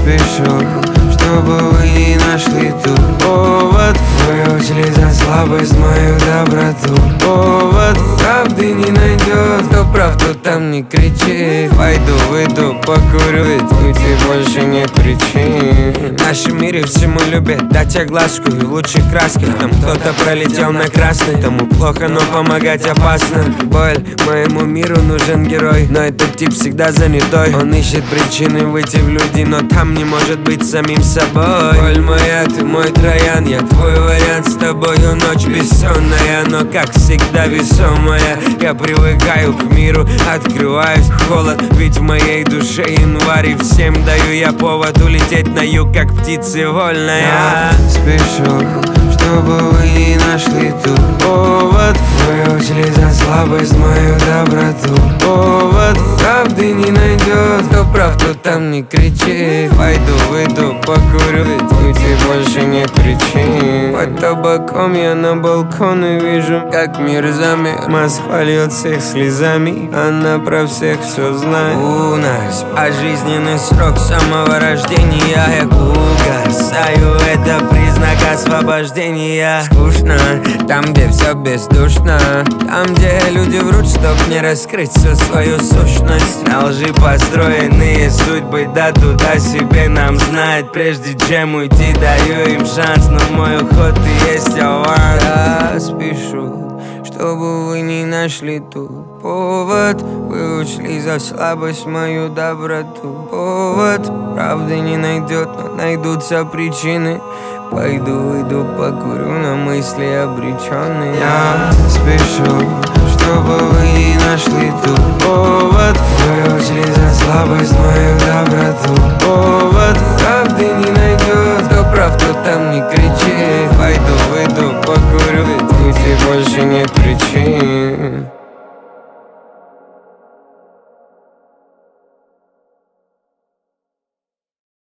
спешу, чтобы вы не нашли тут повод. Вы ушли за слабость, мою доброту. Повод правды не найдет, кто прав, кто там не кричит. Пойду, выйду, покурю, ведь уйти больше нет причин. В нашем мире всему любят дать огласку и в лучших красках. Там кто-то пролетел на красный, тому плохо, но помогать опасно. Боль, моему миру нужен герой, но этот тип всегда занятой. Он ищет причины выйти в люди, но там не может быть самим собой. Боль моя, ты мой троян, я твой вариант. С тобою ночь бессонная, но как всегда весомая. Я привыкаю к миру, открываюсь в холод, ведь в моей душе январь, и всем даю я повод улететь на юг, как птицы вольная. Я спешу, чтобы вы не нашли тут повод. Вы ушли за слабость, мою доброту. Повод правды не найдет, кто прав, кто там не кричит. Пойду, выйду, покурю, ведь уйти больше нет причин. Под табаком я на балконе вижу, как мир замер. Москва льется их слезами, она про всех все знает. У нас пожизненный срок самого рождения. Я угасаю, это признак освобождения. Скучно, там, где все бездушно, там, где люди врут, чтоб не раскрыть всю свою сущность. На лжи построенные судьбы, да туда себе нам знать. Прежде чем уйти, даю им шанс, но мой уход и есть аванс. Я спешу, чтобы вы не нашли тут повод. Вы ушли за слабость, мою доброту. Повод правды не найдет, но найдутся причины. Пойду, выйду, покурю, на мысли обреченные. Я спешу, чтобы вы не нашли тут повод. Вы ушли за слабость, мою доброту. Повод правды не найдет, кто прав, кто там не кричит. Пойду, выйду, покурю, ведь уйти больше нет причин.